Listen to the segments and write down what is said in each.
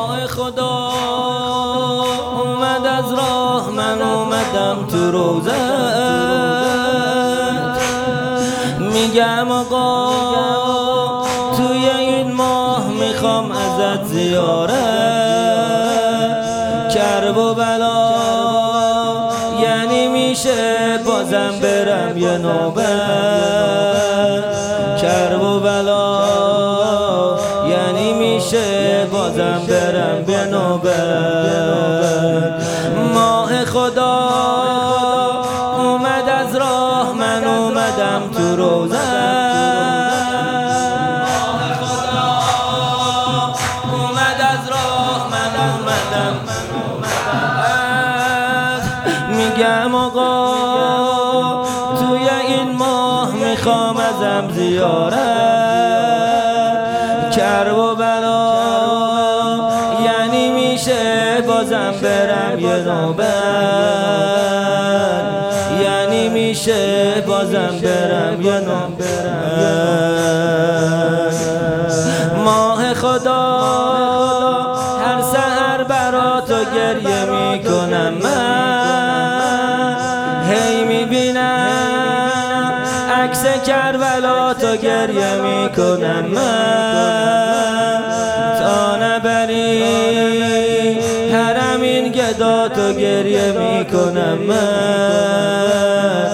ماه خدا اومد از راه، من اومدم تو روزت. میگم آقا توی این ماه میخوام ازت زیارت. کرب و بلا یعنی میشه بازم برم یه نوبت. کرب و بلا یعنی میشه بازم برم یه نوبت. ماه خدا اومد از راه، من اومدم تو روزت. میگم آقا توی این ماه میخوام ازم زیارت. کرب و بلا یعنی میشه بازم برم یه نوبت. یعنی میشه بازم برم یه نوبت. ماه خدا هر سحر برا تو گریه میکنم من. هی میبینم عکس کربلا تو گریه میکنم من. تا نبری حرم این گدا تو گریه میکنم من.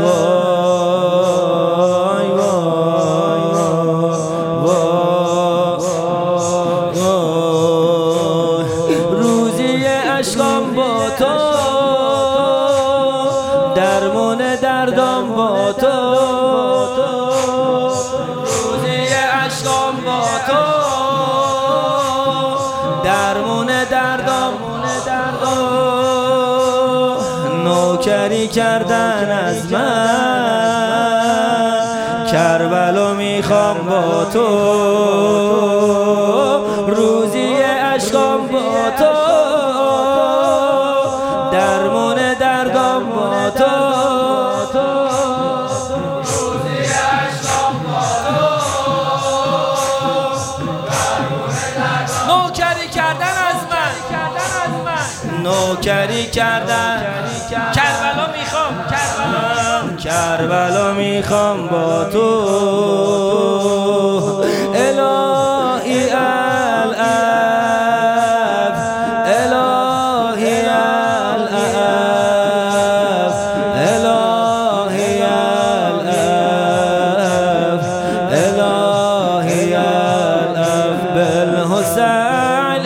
وای وای وای روزی عشقم با تو، درمون دردم با تو. روزی عشقم با تو، درمون دردم. نوکری کردن از من، کربلا میخوام با تو. روزی عشقم با تو، درمون دردم با تو. روزی عشقم با تو، درمون دردم. نوکری کردن از من، نوکری کردن. کربلا میخوام، کربلا میخوام با تو. الهی الاب، الهی الاب، الهی الاب، الهی الاب بالحسین.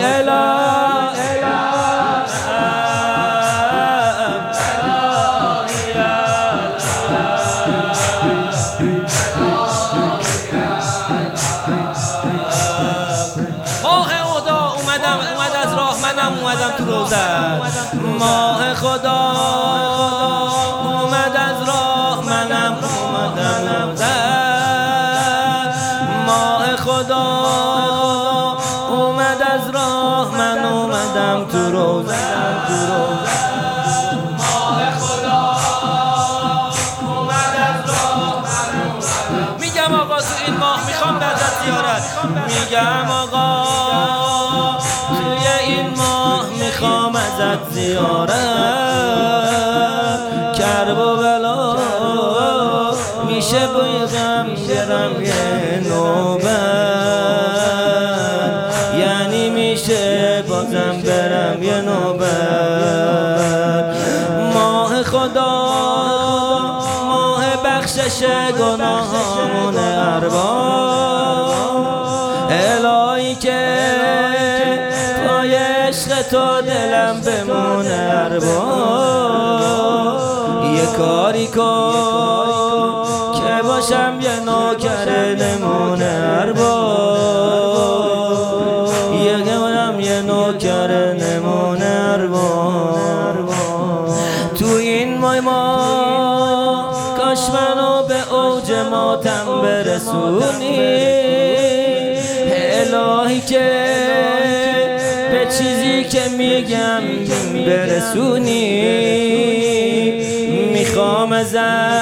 اومد از راه، منم اومدم تو روزت. ماه خدا اومد از راه، منم اومدم روزت. ماه خدا اومد از راه، من اومدم تو روزت. ماه خدا اومد از راه، من اومدم. میگم آقا تو این ماه میخوام ازت زیارت. میگم آقا توی این ماه میخوام ازت زیارت. کرب و بلا میشه بایدم برم یه نوبت. یعنی میشه بازم برم یه نوبت. ماه خدا ماه بخشش گناهامون ارباب. الهی که پای عشق تو دلم بمونه ارباب. یه کاری کن که باشم یه نوکر نمونه ارباب. یه نوکر نمونه ارباب. تو این ماه کاش منو به اوج ماتم برسونی. الهی که به چیزی که میگم برسونی. میخوام ازت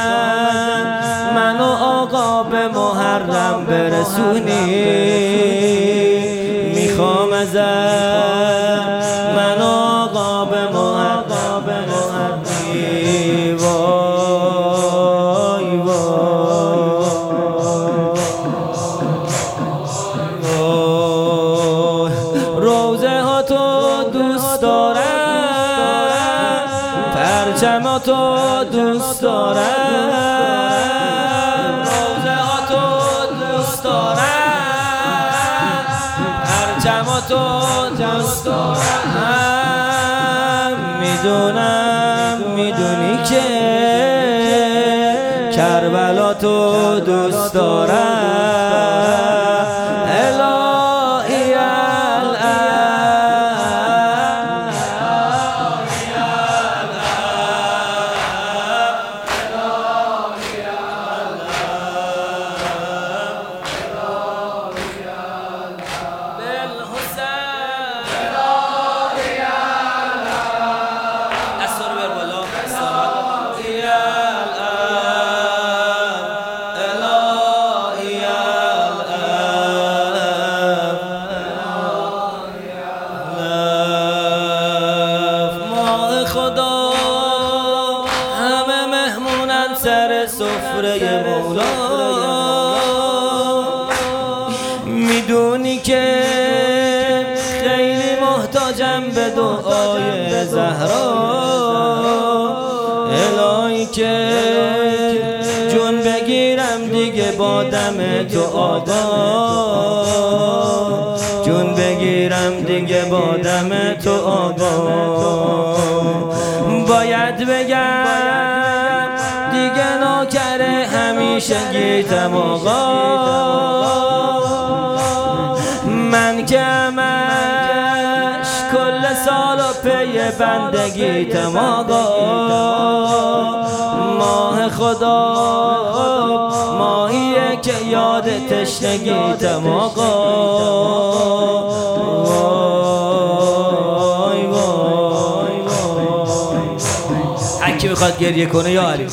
منو آقا به محرم برسونی. میخوام ازت تو دوست دارم، روزه ها تو دوست دارم، پرچم تو دوست دارم. میدونی که کربلا تو دوست دارم. الهی خدا همه مهمونن سر سفره مولا. میدونی که خیلی محتاجم به دعای زهرا. الهی که جون بگیرم دیگه با دم تو آقا، جون بگیرم دیگه با دم تو آقا. باید بگم دیگه نوکر همیشه گیتم آقا. من که همش کل سال و پی بندگیتم آقا. ماه خدا ماهیه که یاد تشنگیتم آقا. هرکی میخواد گریه کنه یا علی.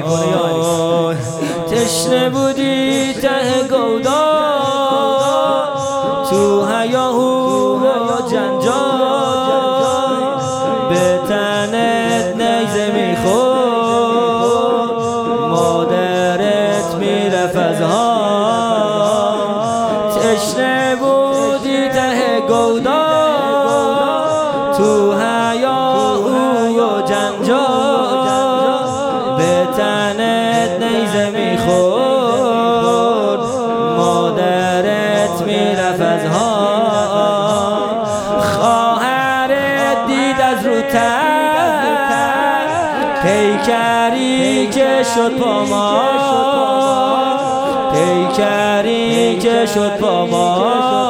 تشنه بودی ته گودا، تو هیاهو و جنجال، به تنت نیزه میخورد، مادرت میرفت از حال. تشنه بودی ته گودا، تو هیاهو و جنجال، به تنت نیزه میخورد، مادرت میرفت از حال. خواهرت دید از رو تن پیکری که شد با ما، پیکری که شد با ما،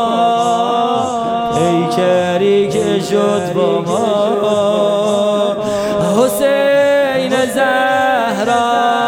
پیکری که شد با ما. حسین زهرا